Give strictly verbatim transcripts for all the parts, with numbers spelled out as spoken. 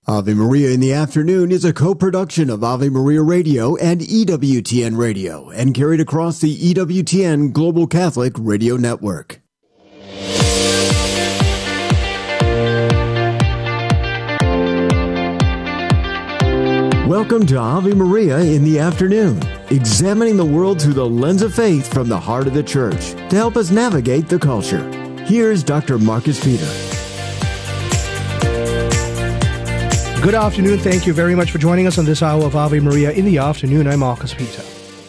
Ave Maria in the Afternoon is a co-production of Ave Maria Radio and E W T N Radio and carried across the E W T N Global Catholic Radio Network. Welcome to Ave Maria in the Afternoon, examining the world through the lens of faith from the heart of the Church to help us navigate the culture. Here's Doctor Marcus Peter. Good afternoon. Thank you very much for joining us on this hour of Ave Maria in the Afternoon. I'm Marcus Peter.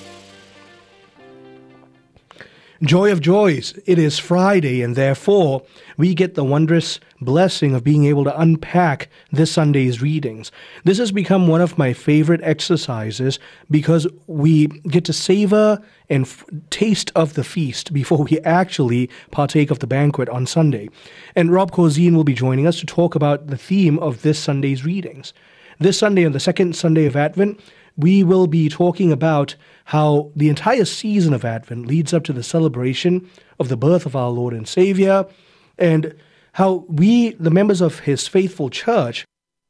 Joy of joys, it is Friday, and therefore we get the wondrous blessing of being able to unpack this Sunday's readings. This has become one of my favorite exercises because we get to savor and f- taste of the feast before we actually partake of the banquet on Sunday. And Rob Cozine will be joining us to talk about the theme of this Sunday's readings. This Sunday, on the second Sunday of Advent, we will be talking about how the entire season of Advent leads up to the celebration of the birth of our Lord and Savior, and how we, the members of His faithful church,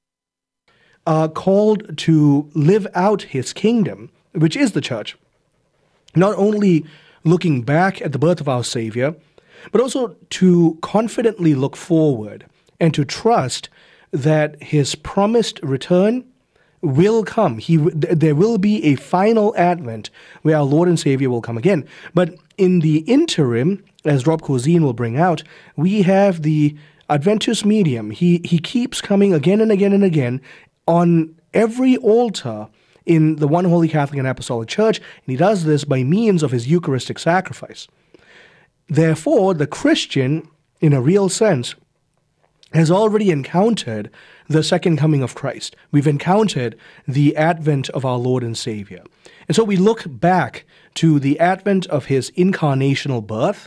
are called to live out His kingdom, which is the church, not only looking back at the birth of our Savior, but also to confidently look forward and to trust that His promised return will come. He, there will be a final advent where our Lord and Savior will come again. But in the interim, as Rob Cozine will bring out, we have the Adventus Medium. He, he keeps coming again and again and again on every altar in the one Holy Catholic and Apostolic Church, and He does this by means of His Eucharistic sacrifice. Therefore, the Christian, in a real sense, has already encountered the second coming of Christ. We've encountered the advent of our Lord and Savior. And so we look back to the advent of His incarnational birth.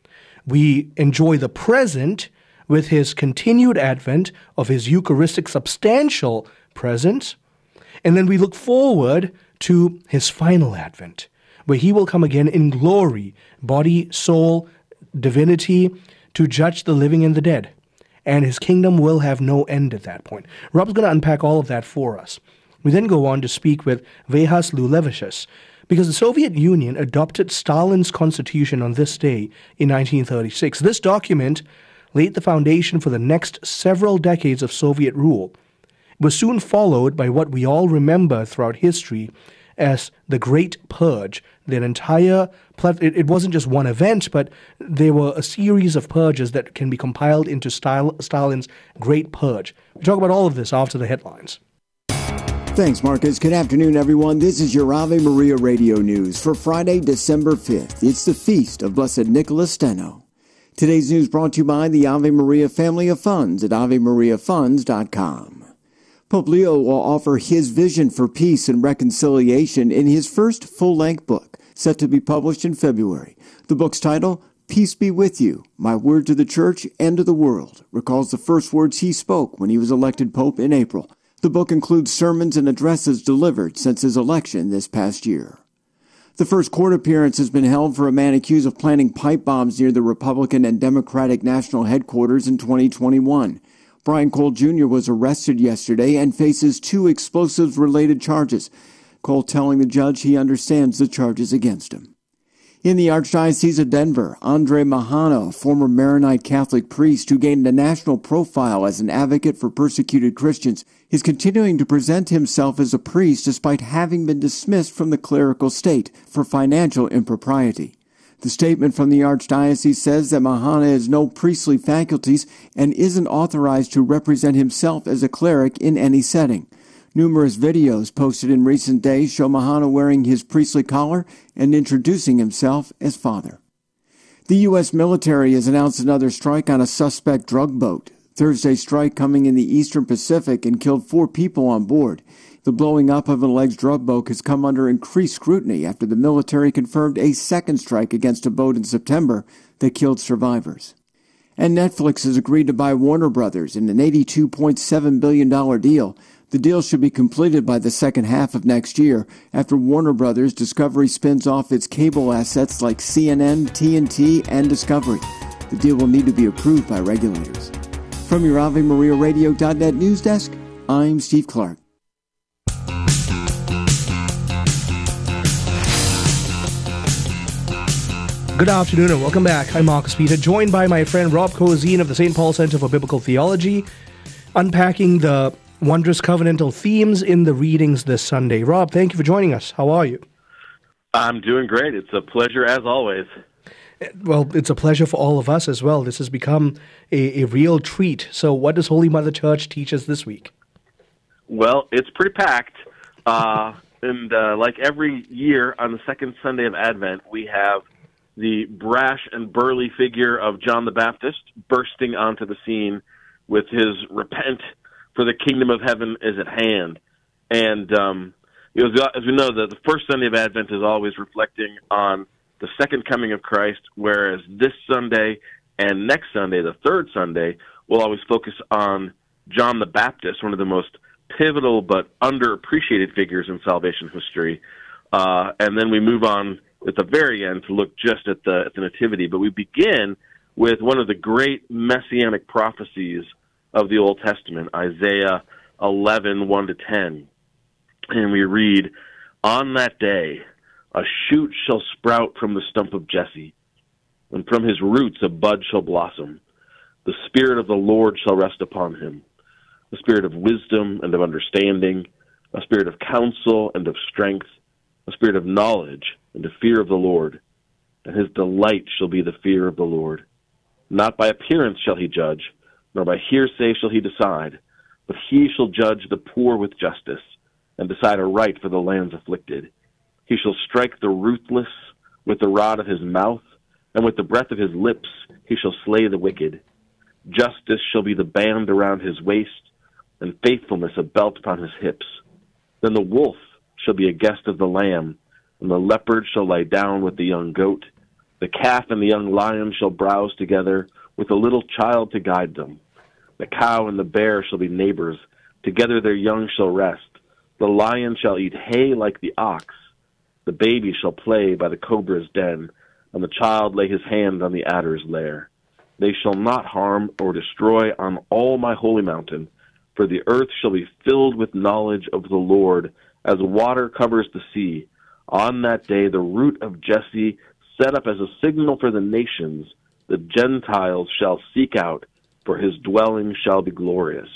We enjoy the present with His continued advent of His Eucharistic substantial presence. And then we look forward to His final advent, where He will come again in glory, body, soul, divinity, to judge the living and the dead. And His kingdom will have no end at that point. Rob's going to unpack all of that for us. We then go on to speak with Vehas Lulevicius, because the Soviet Union adopted Stalin's constitution on this day in nineteen thirty-six. This document laid the foundation for the next several decades of Soviet rule. It was soon followed by what we all remember throughout history as the Great Purge. That entire, it wasn't just one event, but there were a series of purges that can be compiled into Stalin's Great Purge. We talk about all of this after the headlines. Thanks, Marcus. Good afternoon, everyone. This is your Ave Maria Radio News for Friday, December fifth. It's the feast of Blessed Nicholas Steno. Today's news brought to you by the Ave Maria Family of Funds at ave maria funds dot com. Pope Leo will offer his vision for peace and reconciliation in his first full-length book, set to be published in February. The book's title, Peace Be With You, My Word to the Church and to the World, recalls the first words he spoke when he was elected Pope in April. The book includes sermons and addresses delivered since his election this past year. The first court appearance has been held for a man accused of planting pipe bombs near the Republican and Democratic national headquarters in twenty twenty-one. Brian Cole Junior was arrested yesterday and faces two explosives-related charges. Cole telling the judge he understands the charges against him. In the Archdiocese of Denver, Andre Mahano, former Maronite Catholic priest who gained a national profile as an advocate for persecuted Christians, is continuing to present himself as a priest despite having been dismissed from the clerical state for financial impropriety. The statement from the Archdiocese says that Mahana has no priestly faculties and isn't authorized to represent himself as a cleric in any setting. Numerous videos posted in recent days show Mahana wearing his priestly collar and introducing himself as father. The U S military has announced another strike on a suspect drug boat. Thursday's strike coming in the Eastern Pacific and killed four people on board. The blowing up of an alleged drug boat has come under increased scrutiny after the military confirmed a second strike against a boat in September that killed survivors. And Netflix has agreed to buy Warner Brothers in an eighty-two point seven billion dollars deal. The deal should be completed by the second half of next year after Warner Brothers Discovery spins off its cable assets like C N N, T N T, and Discovery. The deal will need to be approved by regulators. From your Ave Maria Radio dot net news desk, I'm Steve Clark. Good afternoon and welcome back. I'm Marcus Peter, joined by my friend Rob Cozine of the Saint Paul Center for Biblical Theology, unpacking the wondrous covenantal themes in the readings this Sunday. Rob, thank you for joining us. How are you? I'm doing great. It's a pleasure as always. Well, it's a pleasure for all of us as well. This has become a, a real treat. So what does Holy Mother Church teach us this week? Well, it's pretty packed. Uh, and uh, like every year on the second Sunday of Advent, we have the brash and burly figure of John the Baptist bursting onto the scene with his repent, for the kingdom of heaven is at hand. And um, it was, as we know, the, the first Sunday of Advent is always reflecting on the second coming of Christ, whereas this Sunday and next Sunday, the third Sunday, will always focus on John the Baptist, one of the most pivotal but underappreciated figures in salvation history. Uh, and then we move on at the very end to look just at the, at the Nativity. But we begin with one of the great messianic prophecies of the Old Testament, Isaiah eleven, one to ten. And we read, "On that day, a shoot shall sprout from the stump of Jesse, and from his roots a bud shall blossom. The Spirit of the Lord shall rest upon him, the Spirit of wisdom and of understanding, a spirit of counsel and of strength, a spirit of knowledge and of fear of the Lord. And his delight shall be the fear of the Lord. Not by appearance shall he judge, nor by hearsay shall he decide, but he shall judge the poor with justice, and decide a right for the land's afflicted. He shall strike the ruthless with the rod of his mouth, and with the breath of his lips he shall slay the wicked. Justice shall be the band around his waist, and faithfulness a belt upon his hips. Then the wolf shall be a guest of the lamb, and the leopard shall lie down with the young goat. The calf and the young lion shall browse together, with a little child to guide them. The cow and the bear shall be neighbors, together their young shall rest. The lion shall eat hay like the ox. The baby shall play by the cobra's den, and the child lay his hand on the adder's lair. They shall not harm or destroy on all my holy mountain, for the earth shall be filled with knowledge of the Lord, as water covers the sea. On that day the root of Jesse, set up as a signal for the nations, the Gentiles shall seek out, for his dwelling shall be glorious."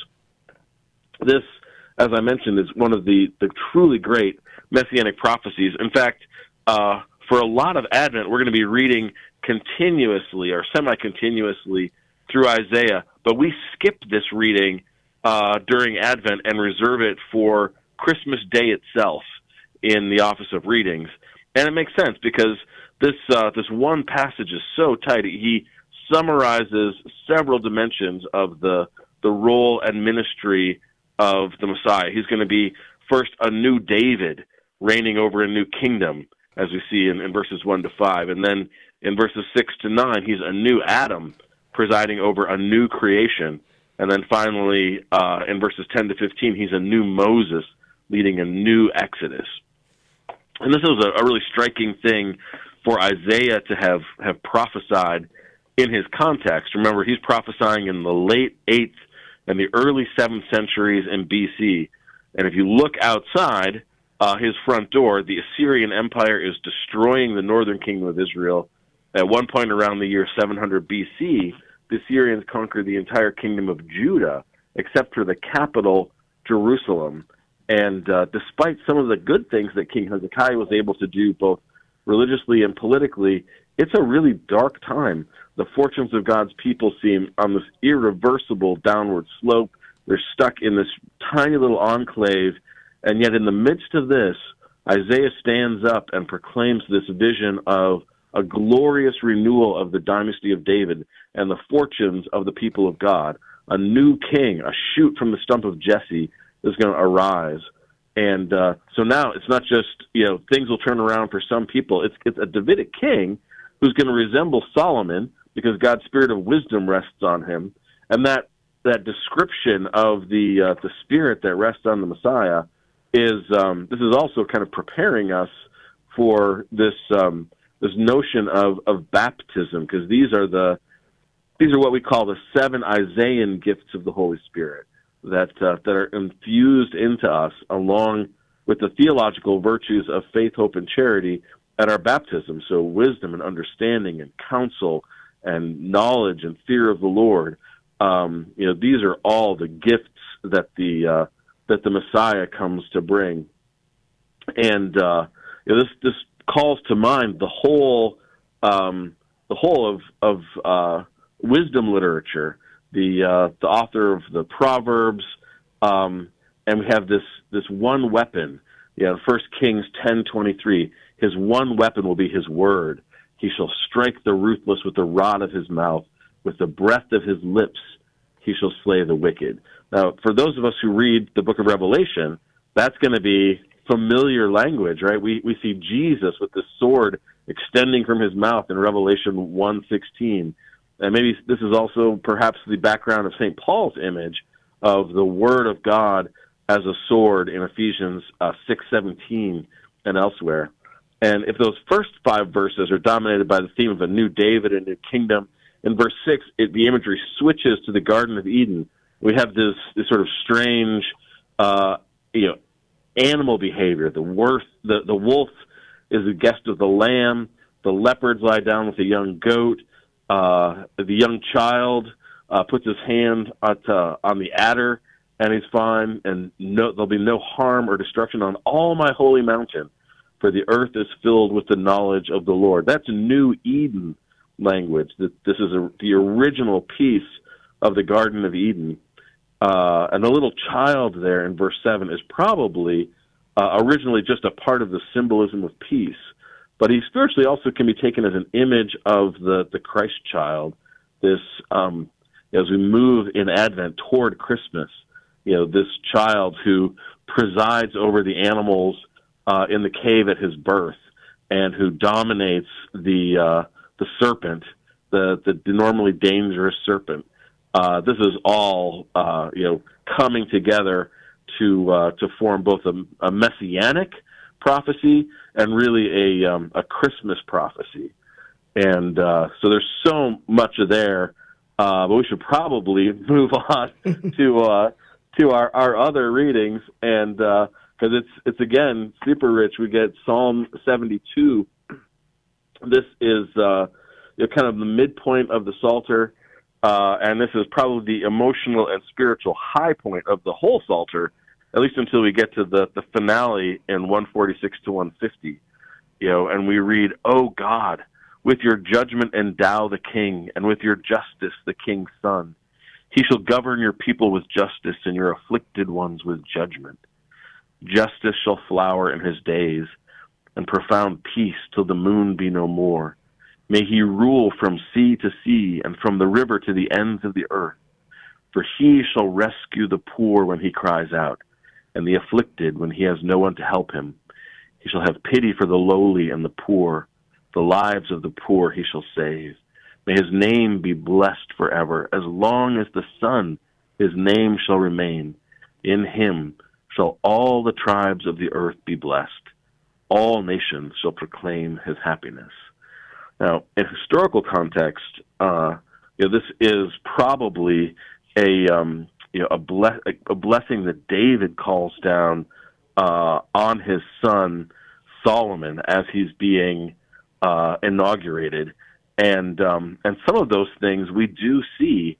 This, as I mentioned, is one of the, the truly great messianic prophecies. In fact, uh, for a lot of Advent, we're going to be reading continuously or semi-continuously through Isaiah, but we skip this reading uh, during Advent and reserve it for Christmas Day itself in the Office of Readings. And it makes sense because this uh, this one passage is so tight. He summarizes several dimensions of the the role and ministry of the Messiah. He's going to be first a new David reigning over a new kingdom, as we see in, in verses one to five. And then in verses six to nine, he's a new Adam presiding over a new creation. And then finally, uh, in verses ten to fifteen, he's a new Moses leading a new Exodus. And this is a, a really striking thing for Isaiah to have, have prophesied in his context. Remember, he's prophesying in the late eighth and the early seventh centuries in B C. And if you look outside uh, his front door, the Assyrian Empire is destroying the northern kingdom of Israel. At one point around the year seven hundred B C, the Assyrians conquered the entire kingdom of Judah, except for the capital, Jerusalem. And uh, despite some of the good things that King Hezekiah was able to do, both religiously and politically, it's a really dark time. The fortunes of God's people seem on this irreversible downward slope. They're stuck in this tiny little enclave, and yet in the midst of this, Isaiah stands up and proclaims this vision of a glorious renewal of the dynasty of David and the fortunes of the people of God. A new king, a shoot from the stump of Jesse, is going to arise. And uh, so now it's not just, you know, things will turn around for some people. It's, it's a Davidic king who's going to resemble Solomon because God's spirit of wisdom rests on him. And that that description of the uh, the spirit that rests on the Messiah is um, this is also kind of preparing us for this um, this notion of, of baptism, because these are the these are what we call the seven Isaiah gifts of the Holy Spirit. that uh, that are infused into us along with the theological virtues of faith, hope, and charity at our baptism. So wisdom and understanding and counsel and knowledge and fear of the Lord. Um, you know, these are all the gifts that the uh, that the Messiah comes to bring. And uh, you know, this this calls to mind the whole um, the whole of of uh, wisdom literature. The uh, the author of the Proverbs, um, and we have this this one weapon. You know, First Kings ten twenty-three. His one weapon will be his word. He shall strike the ruthless with the rod of his mouth. With the breath of his lips, he shall slay the wicked. Now, for those of us who read the book of Revelation, that's going to be familiar language, right? We we see Jesus with the sword extending from his mouth in Revelation one sixteen. And maybe this is also perhaps the background of Saint Paul's image of the Word of God as a sword in Ephesians uh, six seventeen and elsewhere. And if those first five verses are dominated by the theme of a new David, a new kingdom, in verse six, it, the imagery switches to the Garden of Eden. We have this, this sort of strange, uh, you know, animal behavior. The, worth, the, the wolf is the guest of the lamb. The leopards lie down with the young goat. Uh, the young child uh, puts his hand at, uh, on the adder, and he's fine. And no, there'll be no harm or destruction on all my holy mountain, for the earth is filled with the knowledge of the Lord. That's New Eden language. That this is a, the original piece of the Garden of Eden. Uh, and the little child there in verse seven is probably uh, originally just a part of the symbolism of peace. But he spiritually also can be taken as an image of the, the Christ child. This, um, as we move in Advent toward Christmas, you know, this child who presides over the animals uh, in the cave at his birth, and who dominates the uh, the serpent, the, the the normally dangerous serpent. Uh, this is all uh, you know coming together to uh, to form both a, a messianic prophecy and really a um, a Christmas prophecy. And uh, so there's so much there, uh, but we should probably move on to uh, to our, our other readings, and because uh, it's it's again super rich. We get Psalm seventy-two. This is uh, you know, kind of the midpoint of the Psalter, uh, and this is probably the emotional and spiritual high point of the whole Psalter, at least until we get to the, the finale in one forty-six to one fifty. You know, and we read, "O God, with your judgment endow the king, and with your justice the king's son. He shall govern your people with justice, and your afflicted ones with judgment. Justice shall flower in his days, and profound peace till the moon be no more. May he rule from sea to sea, and from the river to the ends of the earth. For he shall rescue the poor when he cries out, and the afflicted when he has no one to help him. He shall have pity for the lowly and the poor. The lives of the poor he shall save. May his name be blessed forever. As long as the sun, his name shall remain. In him shall all the tribes of the earth be blessed. All nations shall proclaim his happiness." Now, in historical context, uh, you know, this is probably a um, you know a, ble- a blessing that David calls down uh, on his son Solomon as he's being uh, inaugurated, and um, and some of those things we do see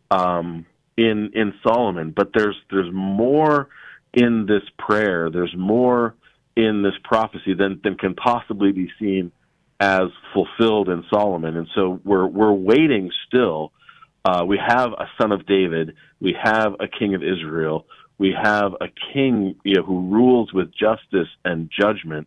um, in in Solomon, but there's there's more in this prayer. There's more in this prophecy than than can possibly be seen as fulfilled in Solomon, and so we're we're waiting still. Uh, we have a son of David. We have a king of Israel. We have a king, you know, who rules with justice and judgment.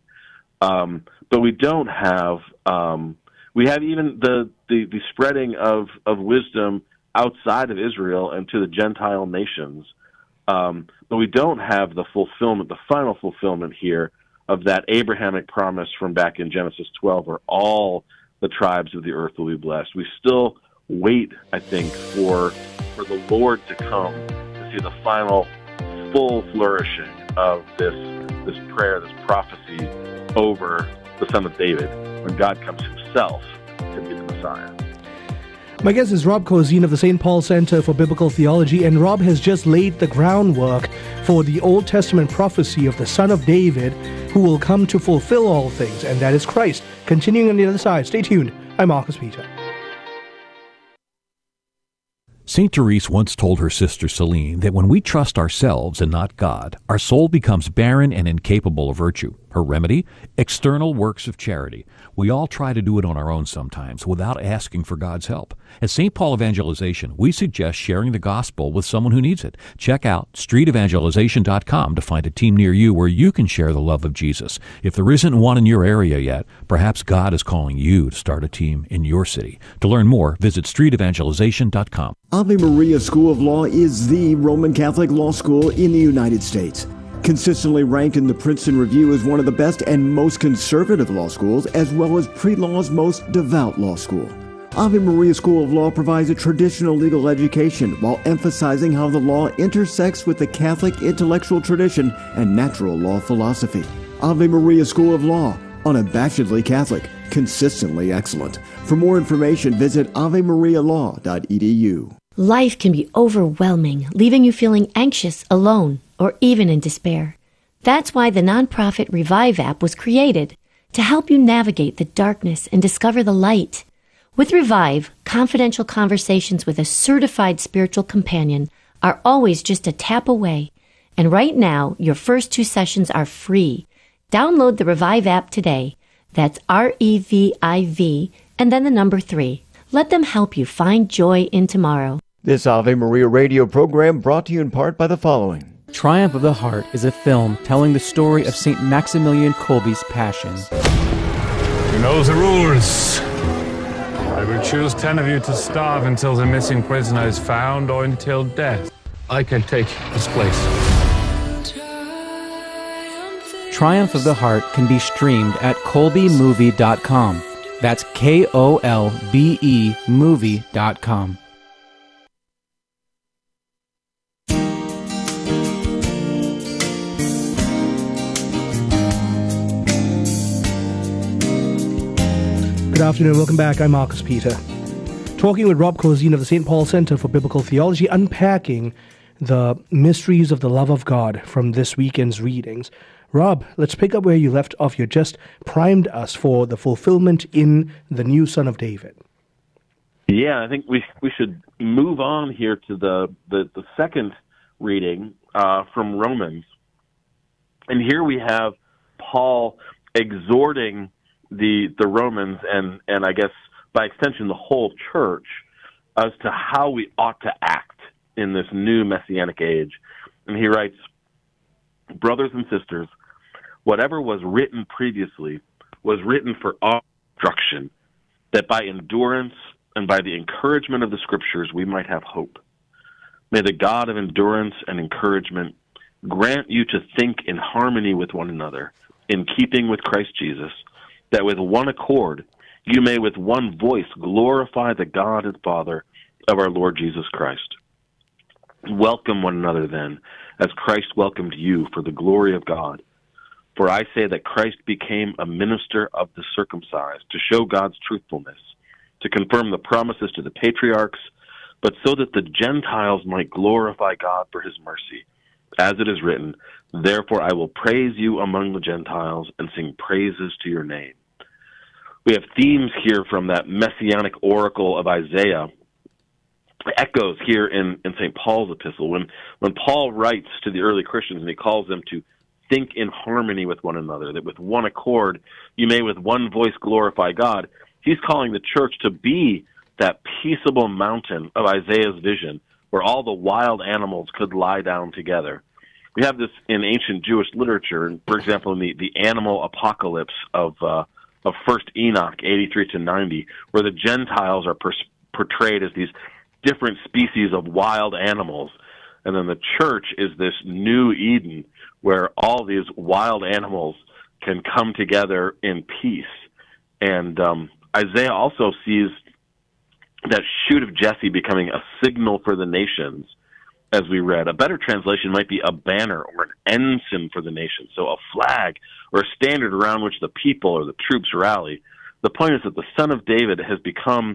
Um, but we don't have. Um, we have even the, the, the spreading of, of wisdom outside of Israel and to the Gentile nations. Um, but we don't have the fulfillment, the final fulfillment here of that Abrahamic promise from back in Genesis twelve, where all the tribes of the earth will be blessed. We still wait, I think, for for the Lord to come to see the final full flourishing of this this prayer, this prophecy over the son of David, when God comes himself to be the Messiah. My guest is Rob Cozine of the Saint Paul Center for Biblical Theology, and Rob has just laid the groundwork for the Old Testament prophecy of the Son of David who will come to fulfill all things, and that is Christ. Continuing on the other side, stay tuned. I'm Marcus Peter. Saint Therese once told her sister Celine that when we trust ourselves and not God, our soul becomes barren and incapable of virtue. Her remedy? External works of charity. We all try to do it on our own sometimes without asking for God's help. At Saint Paul Evangelization, we suggest sharing the gospel with someone who needs it. Check out street evangelization dot com to find a team near you where you can share the love of Jesus. If there isn't one in your area yet, perhaps God is calling you to start a team in your city. To learn more, visit street evangelization dot com. Ave Maria School of Law is the Roman Catholic law school in the United States. Consistently ranked in the Princeton Review as one of the best and most conservative law schools, as well as pre-law's most devout law school. Ave Maria School of Law provides a traditional legal education while emphasizing how the law intersects with the Catholic intellectual tradition and natural law philosophy. Ave Maria School of Law, unabashedly Catholic, consistently excellent. For more information, visit ave maria law dot e d u. Life can be overwhelming, leaving you feeling anxious, alone, or even in despair. That's why the nonprofit Revive app was created, to help you navigate the darkness and discover the light. With Revive, confidential conversations with a certified spiritual companion are always just a tap away. And right now, your first two sessions are free. Download the Revive app today. That's R E V I V and then the number three. Let them help you find joy in tomorrow. This Ave Maria radio program brought to you in part by the following. Triumph of the Heart is a film telling the story of Saint Maximilian Kolbe's passion. You know the rules. I will choose ten of you to starve until the missing prisoner is found or until death. I can take his place. Triumph of the Heart can be streamed at kolbe movie dot com. That's K O L B E movie dot com. Good afternoon. Welcome back. I'm Marcus Peter. Talking with Rob Cozine of the Saint Paul Center for Biblical Theology, unpacking the mysteries of the love of God from this weekend's readings. Rob, let's pick up where you left off. You just primed us for the fulfillment in the new Son of David. Yeah, I think we we should move on here to the, the, the second reading uh, from Romans. And here we have Paul exhorting the the Romans and, and I guess by extension the whole church as to how we ought to act in this new Messianic age. And he writes, "Brothers and sisters, whatever was written previously was written for our instruction, that by endurance and by the encouragement of the Scriptures we might have hope. May the God of endurance and encouragement grant you to think in harmony with one another, in keeping with Christ Jesus, that with one accord you may with one voice glorify the God and Father of our Lord Jesus Christ. Welcome one another then, as Christ welcomed you for the glory of God. For I say that Christ became a minister of the circumcised to show God's truthfulness, to confirm the promises to the patriarchs, but so that the Gentiles might glorify God for his mercy. As it is written, therefore I will praise you among the Gentiles and sing praises to your name." We have themes here from that messianic oracle of Isaiah, echoes here in, in Saint Paul's epistle. When, when Paul writes to the early Christians and he calls them to think in harmony with one another, that with one accord you may with one voice glorify God, he's calling the church to be that peaceable mountain of Isaiah's vision where all the wild animals could lie down together. We have this in ancient Jewish literature, and for example, in the, the animal apocalypse of uh, of First Enoch, eighty-three to ninety, where the Gentiles are pers- portrayed as these different species of wild animals, and then the church is this new Eden where all these wild animals can come together in peace. And um, Isaiah also sees that shoot of Jesse becoming a signal for the nations, as we read. A better translation might be a banner or an ensign for the nation, so a flag or a standard around which the people or the troops rally. The point is that the Son of David has become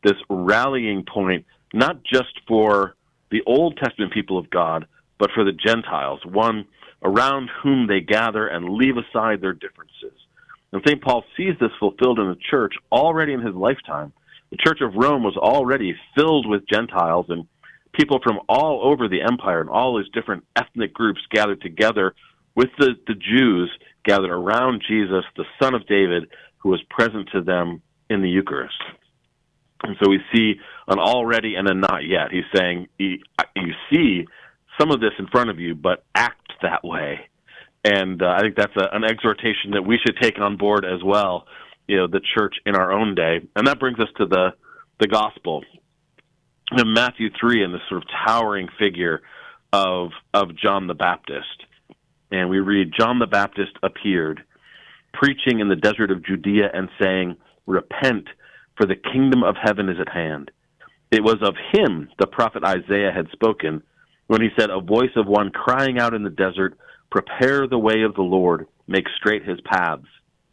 this rallying point, not just for the Old Testament people of God, but for the Gentiles, one around whom they gather and leave aside their differences. And Saint Paul sees this fulfilled in the church already in his lifetime. The Church of Rome was already filled with Gentiles and people from all over the empire, and all these different ethnic groups gathered together with the, the Jews gathered around Jesus, the Son of David, who was present to them in the Eucharist. And so we see an already and a not yet. He's saying, you see some of this in front of you, but act that way. And uh, I think that's a, an exhortation that we should take on board as well, you know, the church in our own day. And that brings us to the, the gospel. In Matthew three, and this sort of towering figure of of John the Baptist. And we read, John the Baptist appeared, preaching in the desert of Judea and saying, repent, for the kingdom of heaven is at hand. It was of him the prophet Isaiah had spoken when he said, a voice of one crying out in the desert, prepare the way of the Lord, make straight his paths.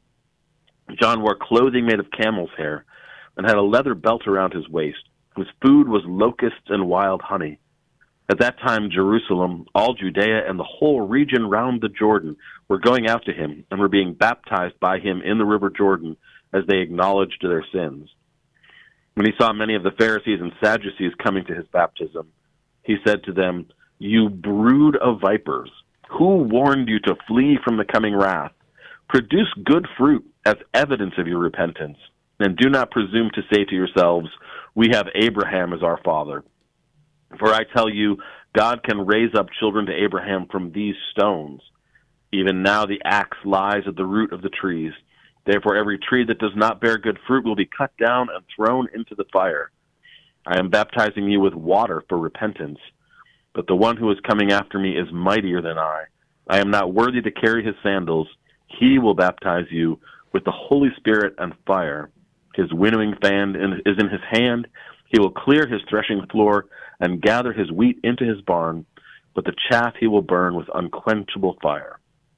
John wore clothing made of camel's hair and had a leather belt around his waist. His food was locusts and wild honey. At that time, Jerusalem, all Judea, and the whole region round the Jordan were going out to him and were being baptized by him in the river Jordan as they acknowledged their sins. When he saw many of the Pharisees and Sadducees coming to his baptism, he said to them, you brood of vipers, who warned you to flee from the coming wrath? Produce good fruit as evidence of your repentance, and do not presume to say to yourselves, we have Abraham as our father. For I tell you, God can raise up children to Abraham from these stones. Even now the axe lies at the root of the trees. Therefore every tree that does not bear good fruit will be cut down and thrown into the fire. I am baptizing you with water for repentance, but the one who is coming after me is mightier than I. I am not worthy to carry his sandals. He will baptize you with the Holy Spirit and fire. His winnowing fan is in his hand. He will clear his threshing floor and gather his wheat into his barn, but the chaff he will burn with unquenchable fire.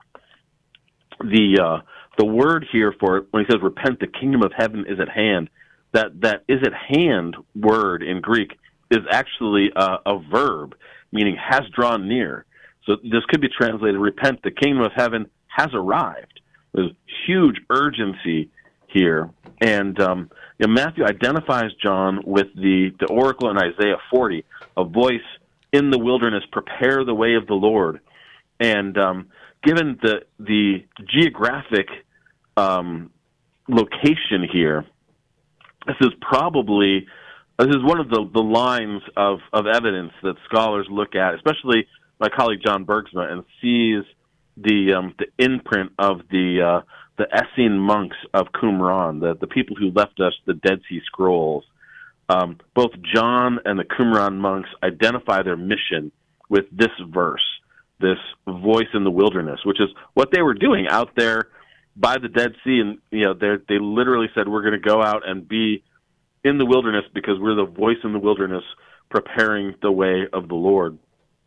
The uh, the word here for when he says repent, the kingdom of heaven is at hand. That that is at hand word in Greek is actually a, a verb, meaning has drawn near. So this could be translated, repent, the kingdom of heaven has arrived. There's huge urgency here. And um, you know, Matthew identifies John with the, the oracle in Isaiah forty, a voice in the wilderness, prepare the way of the Lord. And um, given the the geographic um, location here, this is probably, this is one of the, the lines of, of evidence that scholars look at, especially my colleague John Bergsma, and sees the um, the imprint of the uh, the Essene monks of Qumran, the, the people who left us the Dead Sea Scrolls. Um, both John and the Qumran monks identify their mission with this verse, this voice in the wilderness, which is what they were doing out there by the Dead Sea. And you know, they they literally said, we're going to go out and be in the wilderness because we're the voice in the wilderness preparing the way of the Lord.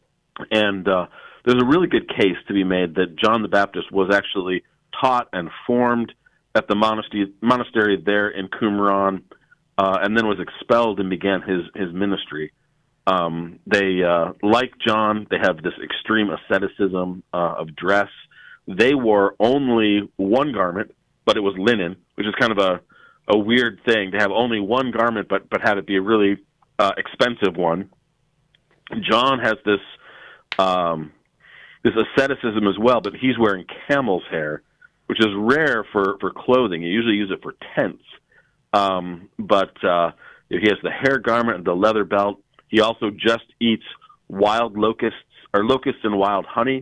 And uh, there's a really good case to be made that John the Baptist was actually taught and formed at the monastery, monastery there in Qumran, uh, and then was expelled and began his, his ministry. Um, they, uh, like John, they have this extreme asceticism uh, of dress. They wore only one garment, but it was linen, which is kind of a, a weird thing to have only one garment, but, but have it be a really uh, expensive one. John has this um, this asceticism as well, but he's wearing camel's hair, which is rare for, for clothing. You usually use it for tents. Um, but uh, he has the hair garment and the leather belt. He also just eats wild locusts, or locusts and wild honey.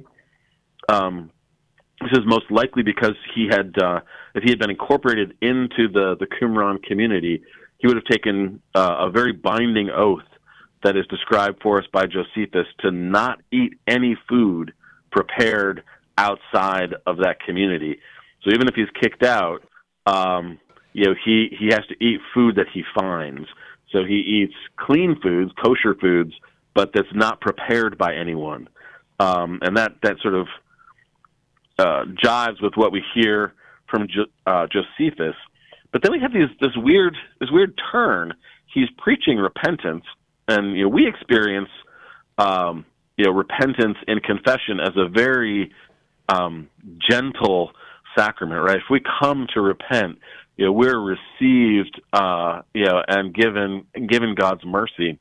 Um, this is most likely because he had, uh, if he had been incorporated into the, the Qumran community, he would have taken uh, a very binding oath that is described for us by Josephus to not eat any food prepared outside of that community. So even if he's kicked out, um, you know, he, he has to eat food that he finds. So he eats clean foods, kosher foods, but that's not prepared by anyone. Um, and that, that sort of uh, jives with what we hear from jo- uh, Josephus. But then we have these, this weird this weird turn he's preaching repentance, and you know we experience um, you know repentance in confession as a very um, gentle sacrament, right? If we come to repent, you know we're received, uh, you know, and given given God's mercy.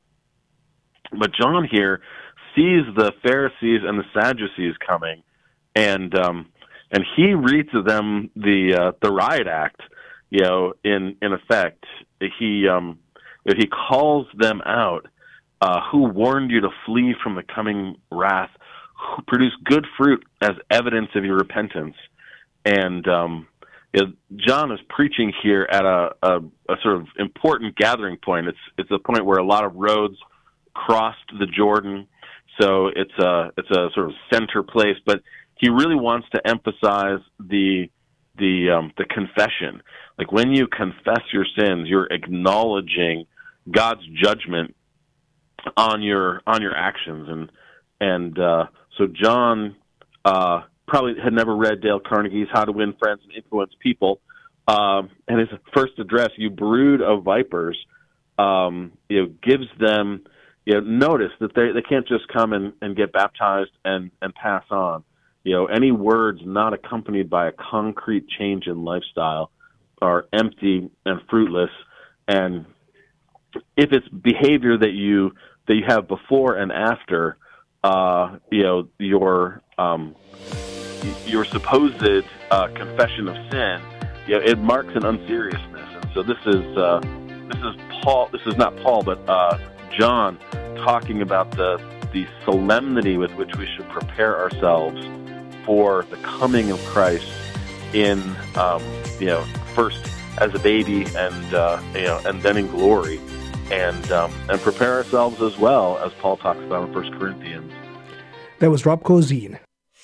But John here sees the Pharisees and the Sadducees coming, and um, and he reads to them the uh, the riot act. You know, in in effect, he um, he calls them out. Uh, who warned you to flee from the coming wrath? Who produce good fruit as evidence of your repentance? And um, you know, John is preaching here at a, a, a sort of important gathering point. It's it's a point where a lot of roads crossed the Jordan, so it's a it's a sort of center place. But he really wants to emphasize the the um, the confession. Like when you confess your sins, you're acknowledging God's judgment on your on your actions, and and uh, so John uh, probably had never read Dale Carnegie's How to Win Friends and Influence People, um, and his first address, "You brood of vipers," um, you know, gives them you know notice that they they can't just come and, and get baptized and and pass on. You know, any words not accompanied by a concrete change in lifestyle are empty and fruitless. And if it's behavior that you that you have before and after, uh, you know, your um, your supposed uh, confession of sin, you know, it marks an unseriousness. And so this is uh, this is Paul. This is not Paul, but uh, John talking about the the solemnity with which we should prepare ourselves for the coming of Christ in um, you know first as a baby and uh, you know and then in glory. And um, and prepare ourselves as well, as Paul talks about in First Corinthians. That was Rob Kozine.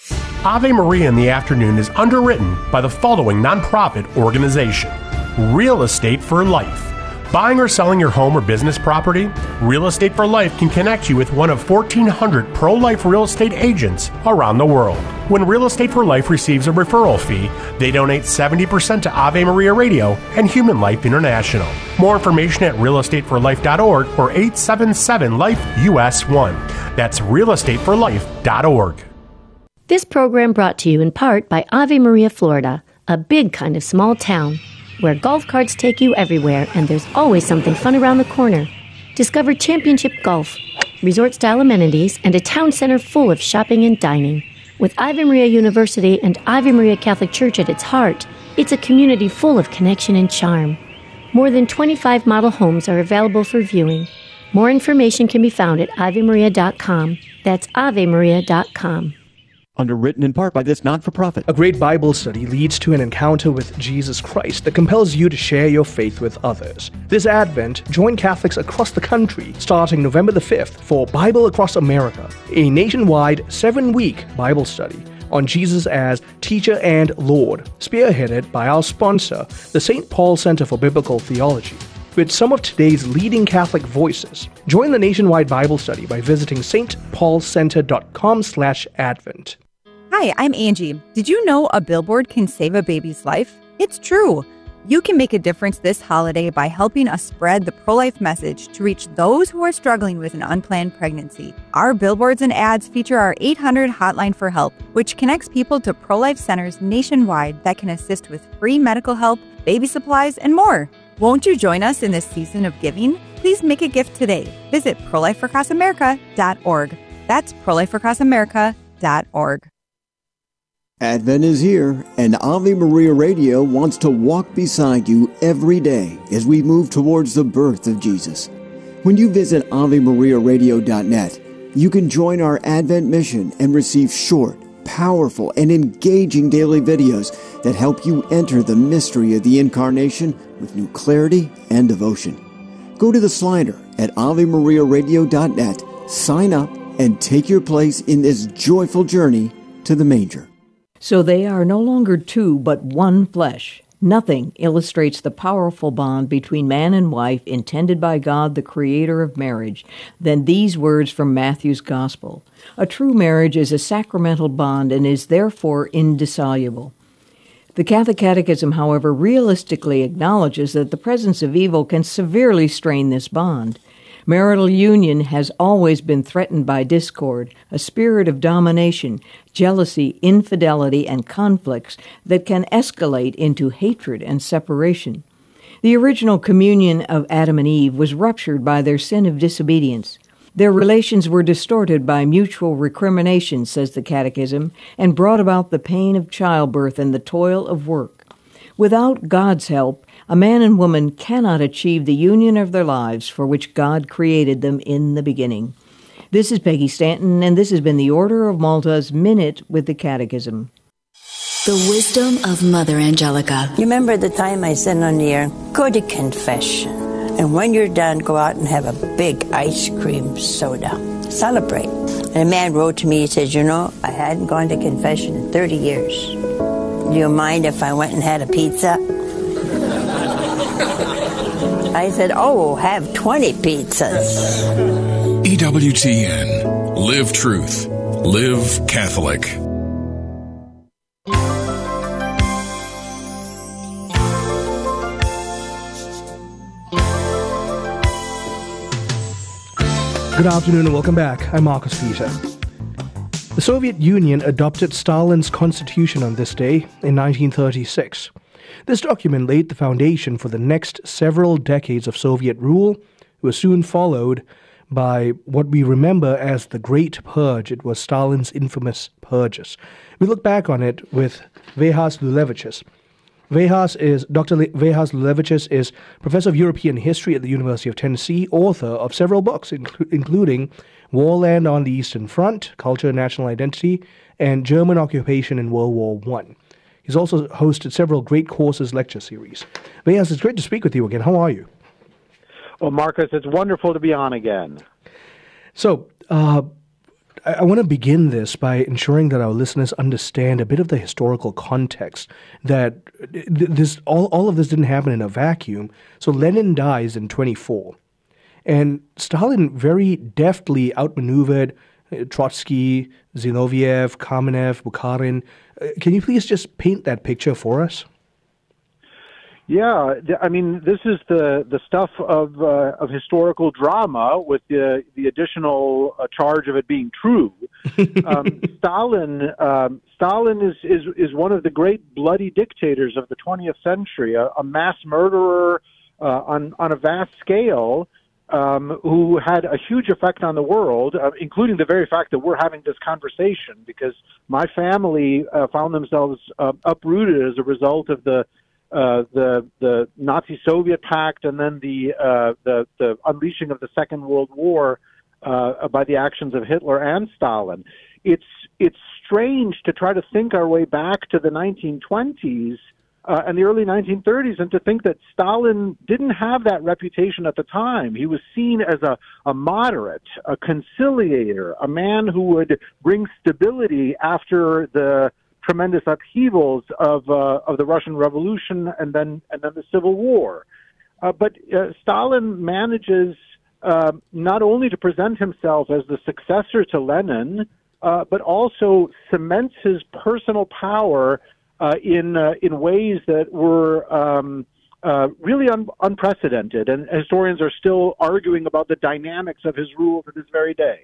Ave Maria in the Afternoon is underwritten by the following nonprofit organization: Real Estate for Life. Buying or selling your home or business property? Real Estate for Life can connect you with one of fourteen hundred pro-life real estate agents around the world. When Real Estate for Life receives a referral fee, they donate seventy percent to Ave Maria Radio and Human Life International. More information at real estate for life dot org or eight seven seven life U S one. That's real estate for life dot org. This program brought to you in part by Ave Maria, Florida, a big kind of small town where golf carts take you everywhere and there's always something fun around the corner. Discover championship golf, resort-style amenities, and a town center full of shopping and dining. With Ave Maria University and Ave Maria Catholic Church at its heart, it's a community full of connection and charm. More than twenty-five model homes are available for viewing. More information can be found at ave maria dot com. That's ave maria dot com. Underwritten in part by this not-for-profit. A great Bible study leads to an encounter with Jesus Christ that compels you to share your faith with others. This Advent, join Catholics across the country starting November the fifth for Bible Across America, a nationwide seven-week Bible study on Jesus as Teacher and Lord, spearheaded by our sponsor, the Saint Paul Center for Biblical Theology. With some of today's leading Catholic voices. Join the nationwide Bible study by visiting s t paul center dot com slash advent. Hi, I'm Angie. Did you know a billboard can save a baby's life? It's true. You can make a difference this holiday by helping us spread the pro-life message to reach those who are struggling with an unplanned pregnancy. Our billboards and ads feature our eight hundred hotline for help, which connects people to pro-life centers nationwide that can assist with free medical help, baby supplies, and more. Won't you join us in this season of giving? Please make a gift today. Visit pro life across america dot org. That's pro life across america dot org. Advent is here, and Ave Maria Radio wants to walk beside you every day as we move towards the birth of Jesus. When you visit ave maria radio dot net, you can join our Advent mission and receive short, powerful, and engaging daily videos that help you enter the mystery of the Incarnation with new clarity and devotion. Go to the slider at ave maria radio dot net, sign up, and take your place in this joyful journey to the manger. So they are no longer two, but one flesh. Nothing illustrates the powerful bond between man and wife intended by God, the creator of marriage, than these words from Matthew's Gospel. A true marriage is a sacramental bond and is therefore indissoluble. The Catholic Catechism, however, realistically acknowledges that the presence of evil can severely strain this bond. Marital union has always been threatened by discord, a spirit of domination, jealousy, infidelity, and conflicts that can escalate into hatred and separation. The original communion of Adam and Eve was ruptured by their sin of disobedience. Their relations were distorted by mutual recrimination, says the Catechism, and brought about the pain of childbirth and the toil of work. Without God's help, a man and woman cannot achieve the union of their lives for which God created them in the beginning. This is Peggy Stanton, and this has been the Order of Malta's Minute with the Catechism. The wisdom of Mother Angelica. You remember the time I said on the air, go to confession. And when you're done, go out and have a big ice cream soda. Celebrate. And a man wrote to me, he said, you know, I hadn't gone to confession in thirty years. Do you mind if I went and had a pizza? I said, oh, have twenty pizzas. E W T N. Live truth. Live Catholic. Good afternoon and welcome back. I'm Marcus Peter. The Soviet Union adopted Stalin's constitution on this day in nineteen thirty-six. This document laid the foundation for the next several decades of Soviet rule, was soon followed by what we remember as the Great Purge. It was Stalin's infamous purges. We look back on it with Vehas Lulevichus. Vehas is Doctor Le- Vehas Lulevichus is professor of European history at the University of Tennessee, author of several books, inc- including Warland on the Eastern Front, Culture and National Identity, and German Occupation in World War One. He's also hosted several great courses lecture series. Vehas, it's great to speak with you again. How are you? Well, Marcus, it's wonderful to be on again. So, uh, I, I want to begin this by ensuring that our listeners understand a bit of the historical context, that this all, all of this didn't happen in a vacuum. So Lenin dies in twenty-four, and Stalin very deftly outmaneuvered Trotsky, Zinoviev, Kamenev, Bukharin. Uh, can you please just paint that picture for us? Yeah, I mean, this is the, the stuff of uh, of historical drama with the the additional uh, charge of it being true. Um, Stalin um, Stalin is, is is one of the great bloody dictators of the twentieth century, a, a mass murderer uh, on on a vast scale, um, who had a huge effect on the world, uh, including the very fact that we're having this conversation, because my family uh, found themselves uh, uprooted as a result of the Uh, the the Nazi Soviet pact, and then the uh, the the unleashing of the Second World War uh, by the actions of Hitler and Stalin. It's it's strange to try to think our way back to the nineteen twenties uh, and the early nineteen thirties, and to think that Stalin didn't have that reputation at the time. He was seen as a, a moderate, a conciliator, a man who would bring stability after the tremendous upheavals of uh, of the Russian Revolution and then and then the Civil War. Uh, but uh, Stalin manages uh, not only to present himself as the successor to Lenin, uh, but also cements his personal power uh, in uh, in ways that were um, uh, really un- unprecedented, and historians are still arguing about the dynamics of his rule to this very day.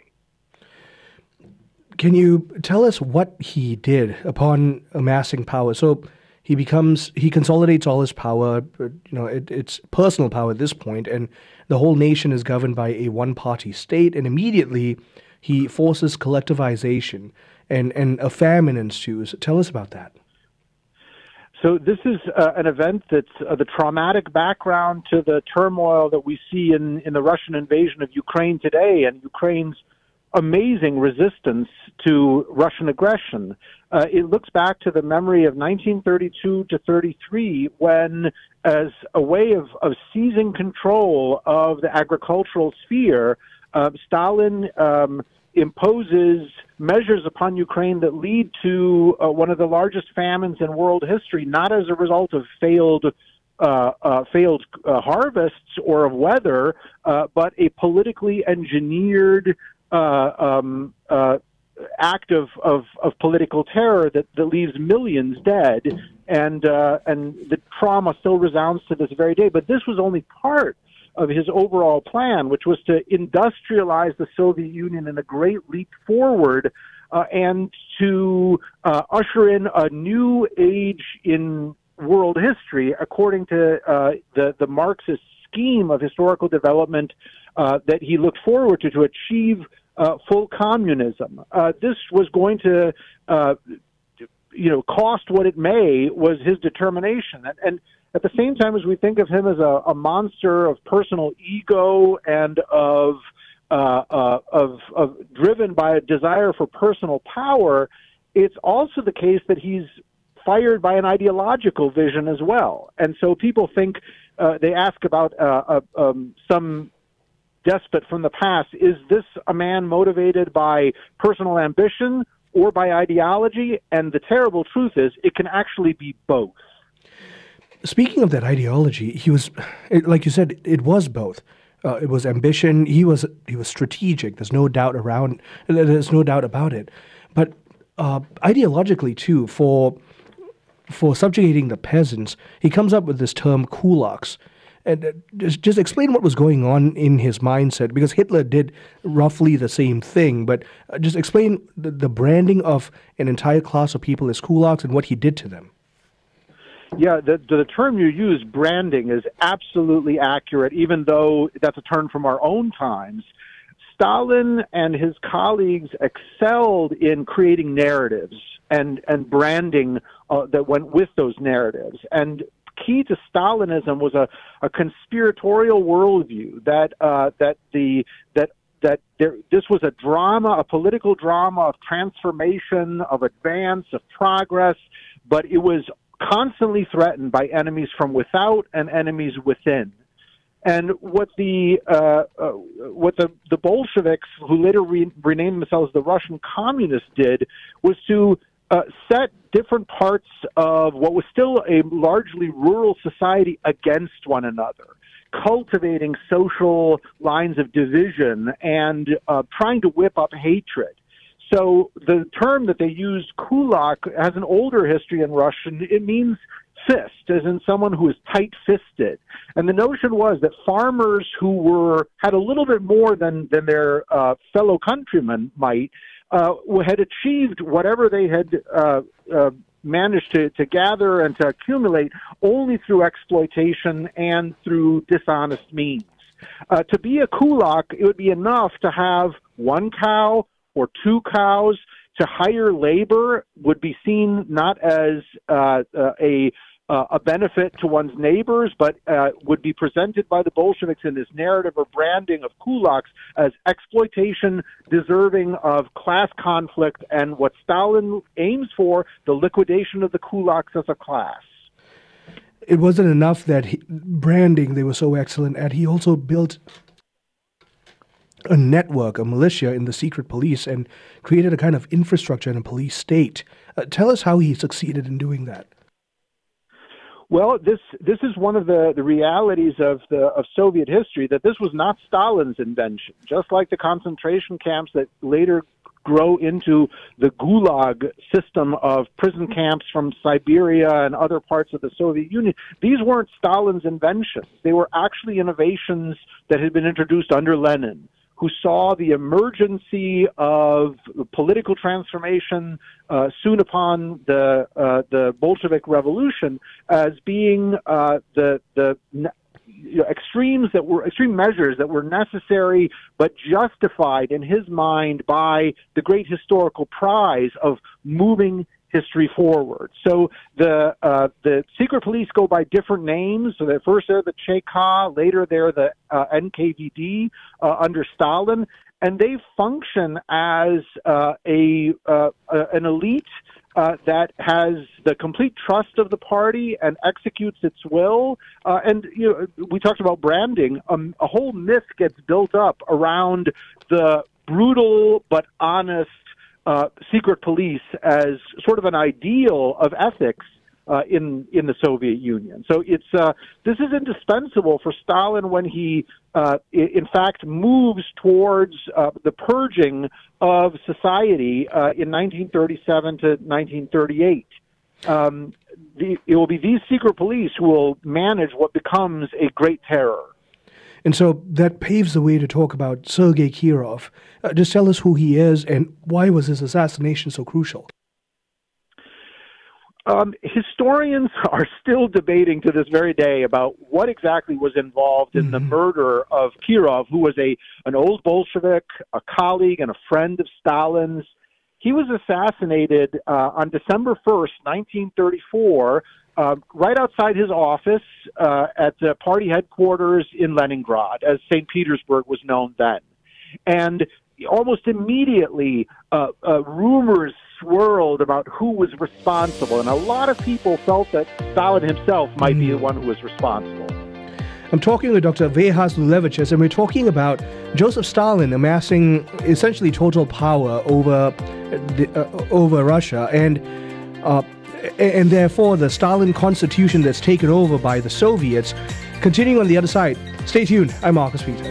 Can you tell us what he did upon amassing power? So he becomes, he consolidates all his power, you know, it, it's personal power at this point, and the whole nation is governed by a one-party state, and immediately he forces collectivization, and, and a famine ensues. Tell us about that. So this is uh, an event that's uh, the traumatic background to the turmoil that we see in, in the Russian invasion of Ukraine today, and Ukraine's amazing resistance to Russian aggression. Uh, it looks back to the memory of nineteen thirty-two to thirty-three, when, as a way of, of seizing control of the agricultural sphere, uh, Stalin um, imposes measures upon Ukraine that lead to uh, one of the largest famines in world history, not as a result of failed Uh, uh, failed uh, harvests or of weather, uh, but a politically engineered uh, um, uh, act of, of, of political terror that, that leaves millions dead, and uh, and the trauma still resounds to this very day. But this was only part of his overall plan, which was to industrialize the Soviet Union in a great leap forward, uh, and to uh, usher in a new age in world history, according to uh, the, the Marxist scheme of historical development uh, that he looked forward to, to achieve uh, full communism. Uh, this was going to, uh, you know, cost what it may, was his determination. And, and at the same time as we think of him as a, a monster of personal ego and of, uh, uh, of, of driven by a desire for personal power, it's also the case that he's fired by an ideological vision as well. And so people think, uh, they ask about uh, uh, um, some despot from the past. Is this a man motivated by personal ambition or by ideology? And the terrible truth is it can actually be both. Speaking of that ideology, he was, like you said, it was both. Uh, it was ambition. He was he was strategic. There's no doubt around. There's no doubt about it. But uh, ideologically too, for for subjugating the peasants, he comes up with this term kulaks. And uh, just, just explain what was going on in his mindset, because Hitler did roughly the same thing. But uh, just explain the, the branding of an entire class of people as kulaks and what he did to them. Yeah, the, the term you use, branding, is absolutely accurate, even though that's a term from our own times. Stalin and his colleagues excelled in creating narratives and, and branding uh, that went with those narratives. And key to Stalinism was a, a conspiratorial worldview that uh, that the that that there, this was a drama, a political drama of transformation, of advance, of progress, but it was constantly threatened by enemies from without and enemies within. And what the uh, uh, what the, the Bolsheviks, who later re- renamed themselves the Russian Communists, did was to uh, set different parts of what was still a largely rural society against one another, cultivating social lines of division and uh, trying to whip up hatred. So the term that they used, kulak, has an older history in Russian. It means fist, as in someone who is tight-fisted. And the notion was that farmers who were had a little bit more than, than their uh, fellow countrymen might, uh, had achieved whatever they had uh, uh, managed to, to gather and to accumulate only through exploitation and through dishonest means. Uh, to be a kulak, it would be enough to have one cow or two cows. To hire labor would be seen not as uh, uh, a uh, a benefit to one's neighbors, but uh, would be presented by the Bolsheviks in this narrative or branding of kulaks as exploitation deserving of class conflict, and what Stalin aims for, the liquidation of the kulaks as a class. It wasn't enough that he, branding they were so excellent at. He also built a network, a militia in the secret police, and created a kind of infrastructure and a police state. Uh, tell us how he succeeded in doing that. Well, this this is one of the, the realities of the of Soviet history, that this was not Stalin's invention. Just like the concentration camps that later grow into the Gulag system of prison camps from Siberia and other parts of the Soviet Union, these weren't Stalin's inventions. They were actually innovations that had been introduced under Lenin, who saw the emergency of political transformation uh, soon upon the uh, the Bolshevik Revolution as being uh, the the you know, extremes that were extreme measures that were necessary but justified in his mind by the great historical prize of moving history forward. So the uh, the secret police go by different names. So at first they're the C K A, later they're the uh, N K V D uh, under Stalin, and they function as uh, a uh, uh, an elite uh, that has the complete trust of the party and executes its will. Uh, and you know, we talked about branding. Um, a whole myth gets built up around the brutal but honest Uh, secret police as sort of an ideal of ethics uh, in in the Soviet Union. So it's uh, this is indispensable for Stalin when he, uh, in fact, moves towards uh, the purging of society uh, in nineteen thirty-seven to nineteen thirty-eight. Um, the, it will be these secret police who will manage what becomes a great terror. And so that paves the way to talk about Sergei Kirov. Uh, just tell us who he is and why was his assassination so crucial? Um, historians are still debating to this very day about what exactly was involved in mm-hmm. the murder of Kirov, who was a an old Bolshevik, a colleague and a friend of Stalin's. He was assassinated uh, on December first, nineteen thirty-four, uh, right outside his office uh, at the party headquarters in Leningrad, as Saint Petersburg was known then. And almost immediately, uh, uh, rumors swirled about who was responsible, and a lot of people felt that Stalin himself might mm. be the one who was responsible. I'm talking with Doctor Vehas Lulevichus, and we're talking about Joseph Stalin amassing essentially total power over the, uh, over Russia, and uh, and therefore the Stalin constitution that's taken over by the Soviets. Continuing on the other side, stay tuned. I'm Marcus Peter.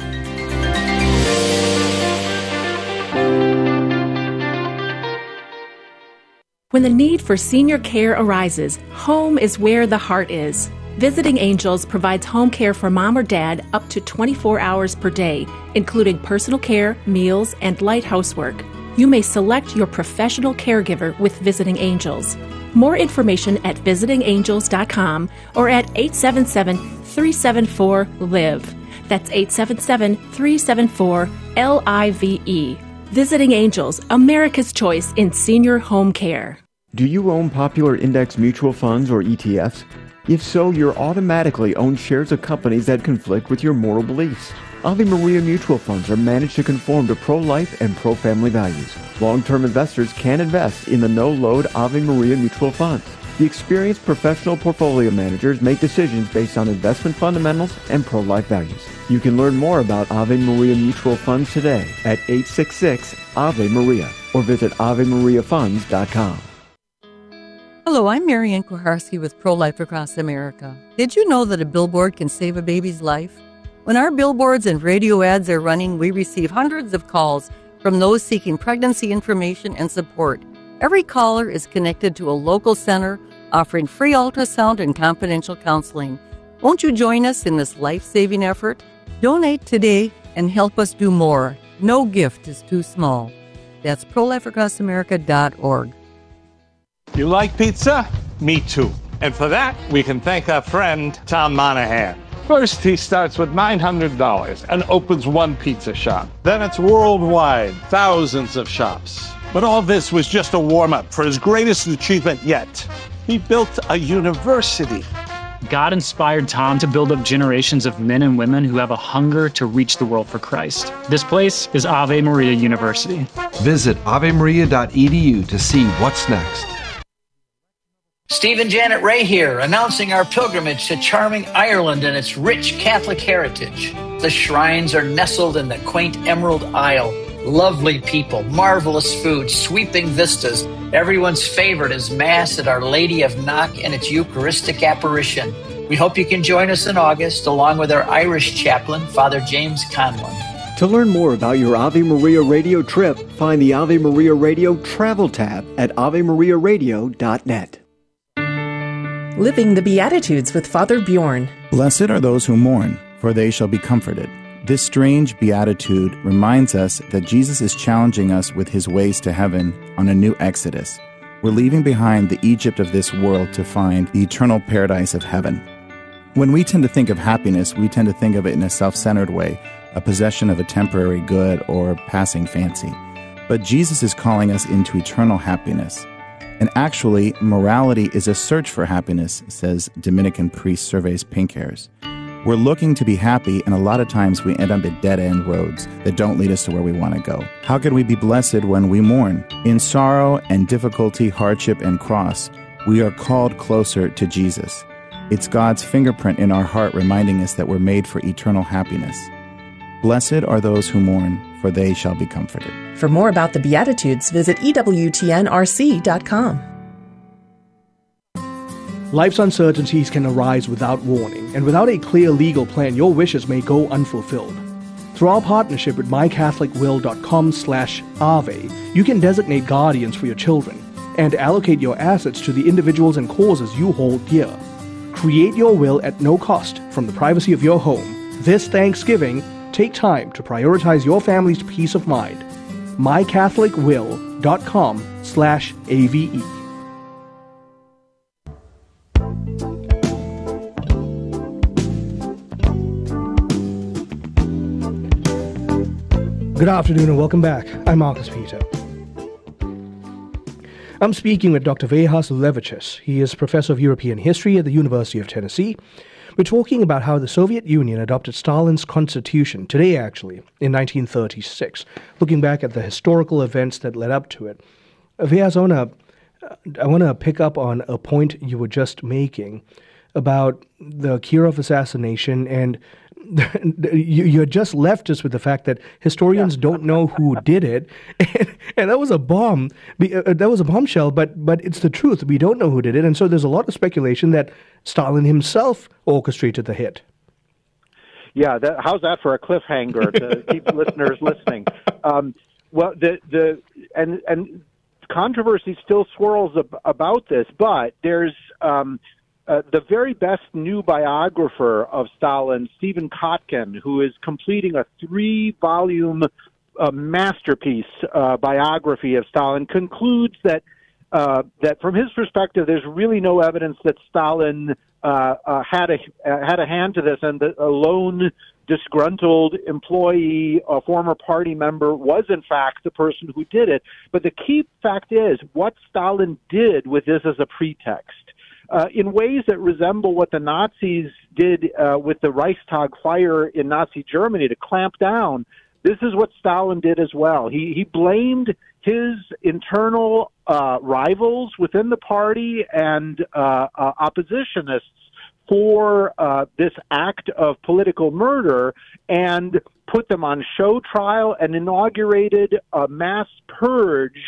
When the need for senior care arises, home is where the heart is. Visiting Angels provides home care for mom or dad up to twenty-four hours per day, including personal care, meals, and light housework. You may select your professional caregiver with Visiting Angels. More information at visiting angels dot com or at eight seven seven, three seven four, L I V E. That's eight seven seven, three seven four, L I V E. Visiting Angels, America's choice in senior home care. Do you own popular index mutual funds or E T Fs? If so, you're automatically own shares of companies that conflict with your moral beliefs. Ave Maria mutual funds are managed to conform to pro-life and pro-family values. Long-term investors can invest in the no-load Ave Maria mutual funds. The experienced professional portfolio managers make decisions based on investment fundamentals and pro-life values. You can learn more about Ave Maria mutual funds today at eight six six, A V E Maria or visit ave maria funds dot com. Hello, I'm Marianne Kuharski with Pro-Life Across America. Did you know that a billboard can save a baby's life? When our billboards and radio ads are running, we receive hundreds of calls from those seeking pregnancy information and support. Every caller is connected to a local center offering free ultrasound and confidential counseling. Won't you join us in this life-saving effort? Donate today and help us do more. No gift is too small. That's pro life across america dot org. You like pizza? Me too. And for that, we can thank our friend Tom Monahan. First, he starts with nine hundred dollars and opens one pizza shop. Then it's worldwide, thousands of shops. But all this was just a warm-up for his greatest achievement yet. He built a university. God inspired Tom to build up generations of men and women who have a hunger to reach the world for Christ. This place is Ave Maria University. Visit ave maria dot e d u to see what's next. Steve and Janet Ray here, announcing our pilgrimage to charming Ireland and its rich Catholic heritage. The shrines are nestled in the quaint Emerald Isle. Lovely people, marvelous food, sweeping vistas. Everyone's favorite is Mass at Our Lady of Knock and its Eucharistic apparition. We hope you can join us in August, along with our Irish chaplain, Father James Conlon. To learn more about your Ave Maria Radio trip, find the Ave Maria Radio Travel tab at ave maria radio dot net. Living the Beatitudes with Father Bjorn. Blessed are those who mourn, for they shall be comforted. This strange beatitude reminds us that Jesus is challenging us with his ways to heaven on a new exodus. We're leaving behind the Egypt of this world to find the eternal paradise of heaven. When we tend to think of happiness, we tend to think of it in a self-centered way, a possession of a temporary good or passing fancy. But Jesus is calling us into eternal happiness. And actually, morality is a search for happiness, says Dominican priest Surveys Pinkhairs. We're looking to be happy, and a lot of times we end up at dead-end roads that don't lead us to where we want to go. How can we be blessed when we mourn? In sorrow and difficulty, hardship and cross, we are called closer to Jesus. It's God's fingerprint in our heart reminding us that we're made for eternal happiness. Blessed are those who mourn, for they shall be comforted. For more about the Beatitudes, visit E W T N R C dot com. Life's uncertainties can arise without warning, and without a clear legal plan, your wishes may go unfulfilled. Through our partnership with my catholic will dot com slash Ave, you can designate guardians for your children and allocate your assets to the individuals and causes you hold dear. Create your will at no cost from the privacy of your home. This Thanksgiving, take time to prioritize your family's peace of mind. my catholic will dot com slash A V E. Good afternoon and welcome back. I'm Marcus Peter. I'm speaking with Doctor Vehas Levichus. He is Professor of European History at the University of Tennessee. We're talking about how the Soviet Union adopted Stalin's constitution, today actually, in nineteen thirty-six, looking back at the historical events that led up to it. Vehas, I want to pick up on a point you were just making about the Kirov assassination, and you, you just left us with the fact that historians yeah. don't know who did it, and, and that was a bomb. That was a bombshell, but but it's the truth. We don't know who did it, and so there's a lot of speculation that Stalin himself orchestrated the hit. Yeah, that, how's that for a cliffhanger to keep listeners listening? Um, well, the the and and controversy still swirls ab- about this, but there's. Um, Uh, the very best new biographer of Stalin, Stephen Kotkin, who is completing a three-volume uh, masterpiece uh, biography of Stalin, concludes that uh, that from his perspective, there's really no evidence that Stalin uh, uh, had a uh, had a hand to this, and that a lone disgruntled employee, a former party member, was in fact the person who did it. But the key fact is what Stalin did with this as a pretext. Uh, in ways that resemble what the Nazis did uh, with the Reichstag fire in Nazi Germany to clamp down, this is what Stalin did as well. He he blamed his internal uh, rivals within the party and uh, uh, oppositionists for uh, this act of political murder and put them on show trial and inaugurated a mass purge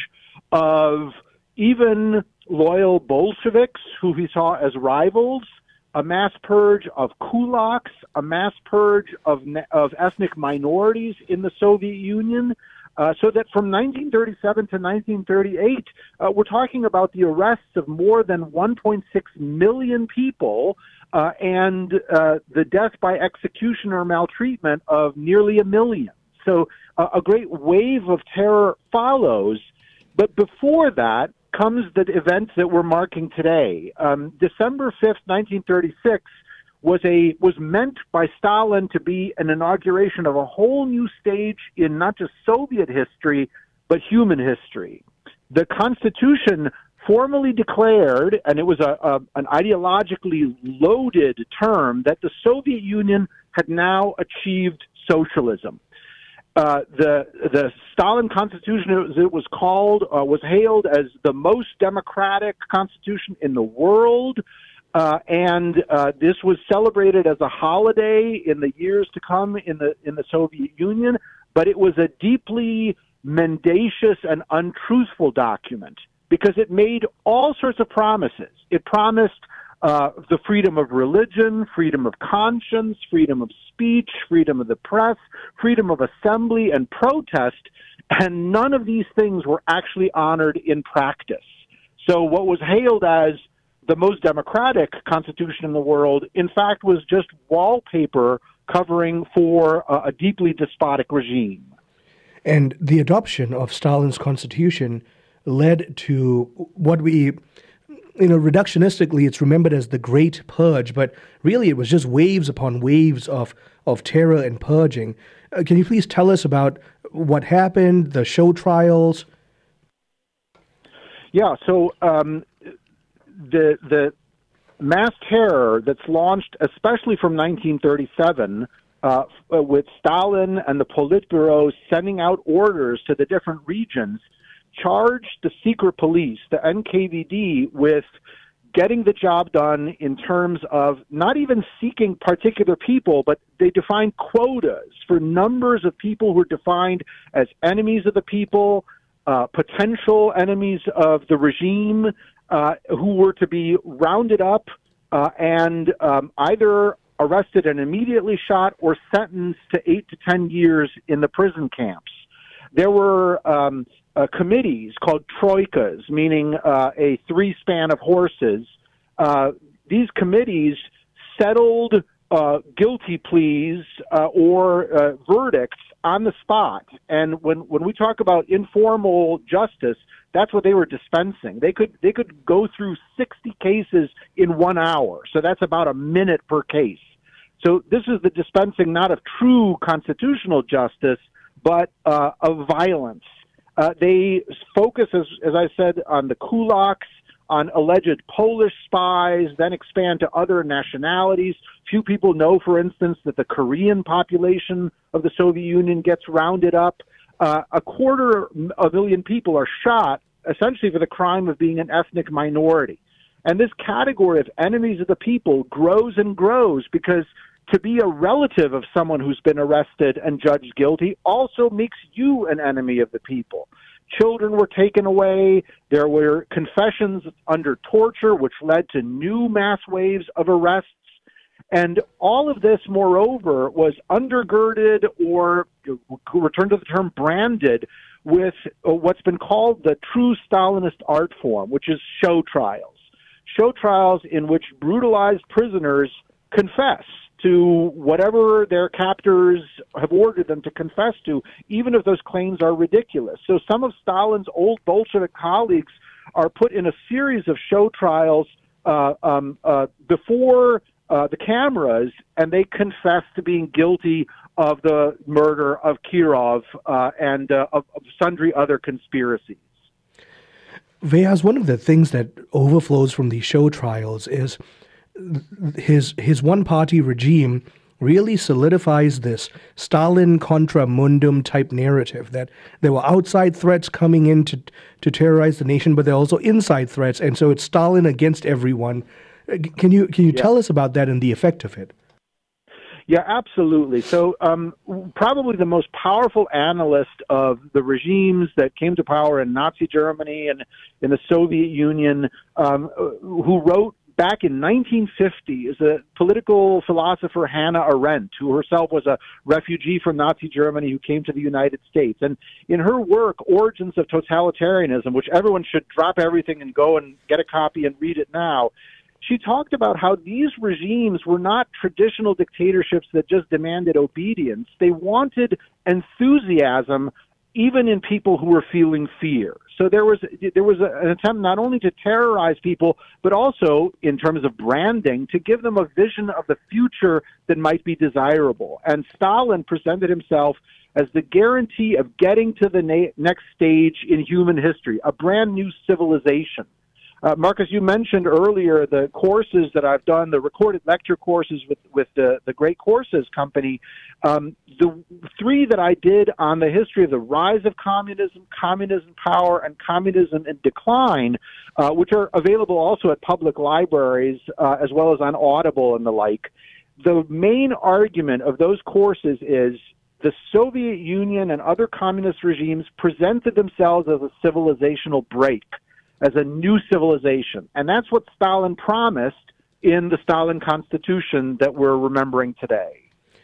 of even loyal Bolsheviks who he saw as rivals, a mass purge of kulaks, a mass purge of of ethnic minorities in the Soviet Union, uh, so that from nineteen thirty-seven to nineteen thirty-eight, uh, we're talking about the arrests of more than one point six million people uh, and uh, the death by execution or maltreatment of nearly a million. So uh, a great wave of terror follows, but before that comes the events that we're marking today. Um, December fifth, nineteen thirty-six was a was meant by Stalin to be an inauguration of a whole new stage in not just Soviet history, but human history. The Constitution formally declared, and it was a, a an ideologically loaded term, that the Soviet Union had now achieved socialism. Uh, the the Stalin Constitution, as it was called, uh, was hailed as the most democratic constitution in the world, uh, and uh, this was celebrated as a holiday in the years to come in the in the Soviet Union. But it was a deeply mendacious and untruthful document because it made all sorts of promises. It promised Uh, the freedom of religion, freedom of conscience, freedom of speech, freedom of the press, freedom of assembly and protest, and none of these things were actually honored in practice. So what was hailed as the most democratic constitution in the world, in fact, was just wallpaper covering for uh, a deeply despotic regime. And the adoption of Stalin's constitution led to what we... You know, reductionistically, it's remembered as the Great Purge, but really it was just waves upon waves of, of terror and purging. Uh, can you please tell us about what happened, the show trials? Yeah, so um, the the mass terror that's launched, especially from nineteen thirty-seven, uh, with Stalin and the Politburo sending out orders to the different regions, charged the secret police, the N K V D, with getting the job done in terms of not even seeking particular people, but they defined quotas for numbers of people who were defined as enemies of the people, uh, potential enemies of the regime, uh, who were to be rounded up uh, and um, either arrested and immediately shot or sentenced to eight to ten years in the prison camps. There were um, uh, committees called troikas, meaning uh, a three span of horses. Uh, these committees settled uh, guilty pleas uh, or uh, verdicts on the spot. And when, when we talk about informal justice, that's what they were dispensing. They could they could go through sixty cases in one hour. So that's about a minute per case. So this is the dispensing not of true constitutional justice, but uh, of violence. Uh, they focus, as, as I said, on the kulaks, on alleged Polish spies, then expand to other nationalities. Few people know, for instance, that the Korean population of the Soviet Union gets rounded up. Uh, a quarter of a million people are shot, essentially for the crime of being an ethnic minority. And this category of enemies of the people grows and grows because to be a relative of someone who's been arrested and judged guilty also makes you an enemy of the people. Children were taken away. There were confessions under torture, which led to new mass waves of arrests. And all of this, moreover, was undergirded or, return to the term, branded with what's been called the true Stalinist art form, which is show trials. Show trials in which brutalized prisoners confess to whatever their captors have ordered them to confess to, even if those claims are ridiculous. So some of Stalin's old Bolshevik colleagues are put in a series of show trials uh, um, uh, before uh, the cameras, and they confess to being guilty of the murder of Kirov uh, and uh, of, of sundry other conspiracies. Vyas, one of the things that overflows from these show trials is his his one-party regime really solidifies this Stalin contra mundum type narrative that there were outside threats coming in to, to terrorize the nation, but there are also inside threats, and so it's Stalin against everyone. Can you can you yeah. tell us about that and the effect of it? Yeah, absolutely. So um, probably the most powerful analyst of the regimes that came to power in Nazi Germany and in the Soviet Union, um, who wrote back in nineteen fifty is a political philosopher, Hannah Arendt, who herself was a refugee from Nazi Germany who came to the United States. And in her work, Origins of Totalitarianism, which everyone should drop everything and go and get a copy and read it now, she talked about how these regimes were not traditional dictatorships that just demanded obedience. They wanted enthusiasm even in people who were feeling fear. So there was there was an attempt not only to terrorize people, but also, in terms of branding, to give them a vision of the future that might be desirable. And Stalin presented himself as the guarantee of getting to the na- next stage in human history, a brand new civilization. Uh, Marcus, you mentioned earlier the courses that I've done, the recorded lecture courses with, with the, the Great Courses Company. Um, the three that I did on the history of the rise of communism, communism power, and communism in decline, uh, which are available also at public libraries uh, as well as on Audible and the like. The main argument of those courses is the Soviet Union and other communist regimes presented themselves as a civilizational break, as a new civilization. And that's what Stalin promised in the Stalin Constitution that we're remembering today.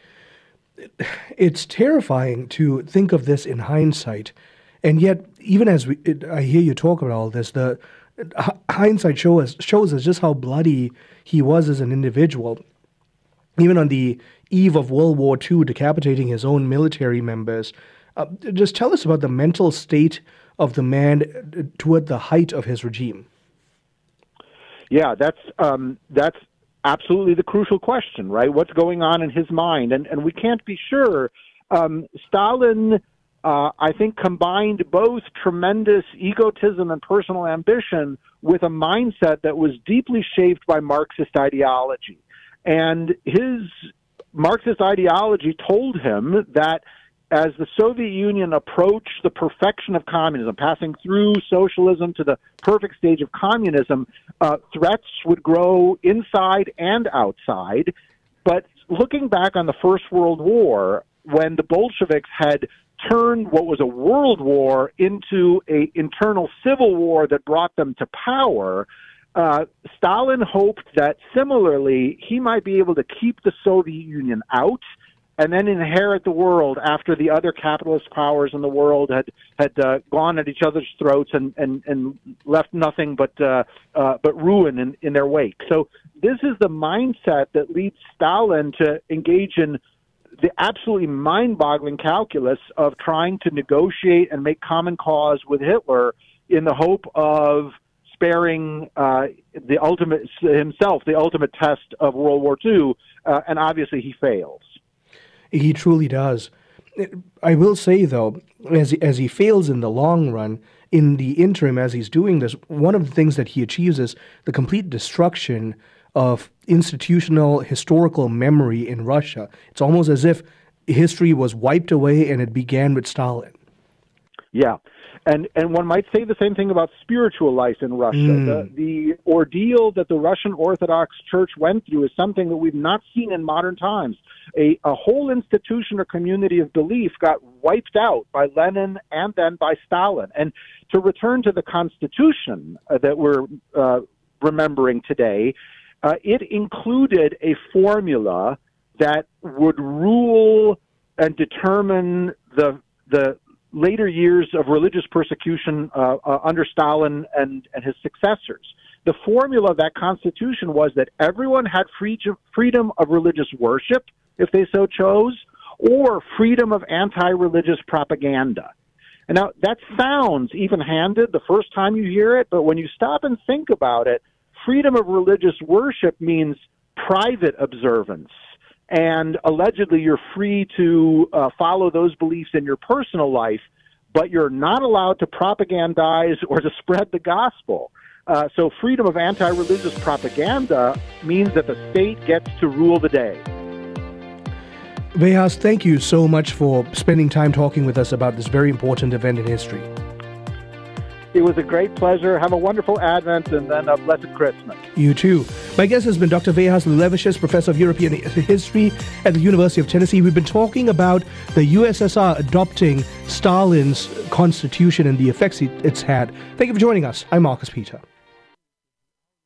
It's terrifying to think of this in hindsight. And yet, even as we, it, I hear you talk about all this, the h- hindsight show us, shows us just how bloody he was as an individual. Even on the eve of World War Two, decapitating his own military members. Uh, just tell us about the mental state of the man toward the height of his regime. Yeah, that's um, that's absolutely the crucial question, right? What's going on in his mind? And and we can't be sure. Um, Stalin, uh, I think, combined both tremendous egotism and personal ambition with a mindset that was deeply shaped by Marxist ideology. And his Marxist ideology told him that as the Soviet Union approached the perfection of communism, passing through socialism to the perfect stage of communism, uh, threats would grow inside and outside. But looking back on the First World War, when the Bolsheviks had turned what was a world war into a internal civil war that brought them to power. Uh, Stalin hoped that similarly he might be able to keep the Soviet Union out and then inherit the world after the other capitalist powers in the world had had uh, gone at each other's throats and, and, and left nothing but uh, uh, but ruin in, in their wake. So this is the mindset that leads Stalin to engage in the absolutely mind-boggling calculus of trying to negotiate and make common cause with Hitler in the hope of sparing uh, the ultimate himself, the ultimate test of World War Two, uh, and obviously he fails. He truly does. I will say, though, as he, as he fails in the long run, in the interim, as he's doing this, one of the things that he achieves is the complete destruction of institutional historical memory in Russia. It's almost as if history was wiped away and it began with Stalin. Yeah. And and one might say the same thing about spiritual life in Russia. Mm. The, the ordeal that the Russian Orthodox Church went through is something that we've not seen in modern times. A, a whole institution or community of belief got wiped out by Lenin and then by Stalin. And to return to the Constitution uh, that we're uh, remembering today, uh, it included a formula that would rule and determine the the later years of religious persecution uh, uh, under Stalin and, and his successors. The formula of that constitution was that everyone had free, freedom of religious worship, if they so chose, or freedom of anti-religious propaganda. And now, that sounds even-handed the first time you hear it, but when you stop and think about it, freedom of religious worship means private observance. And allegedly, you're free to uh, follow those beliefs in your personal life, but you're not allowed to propagandize or to spread the gospel. Uh, so freedom of anti-religious propaganda means that the state gets to rule the day. Vehas, thank you so much for spending time talking with us about this very important event in history. It was a great pleasure. Have a wonderful Advent and then a blessed Christmas. You too. My guest has been Doctor Vehas Lulevicius, Professor of European History at the University of Tennessee. We've been talking about the U S S R adopting Stalin's constitution and the effects it's had. Thank you for joining us. I'm Marcus Peter.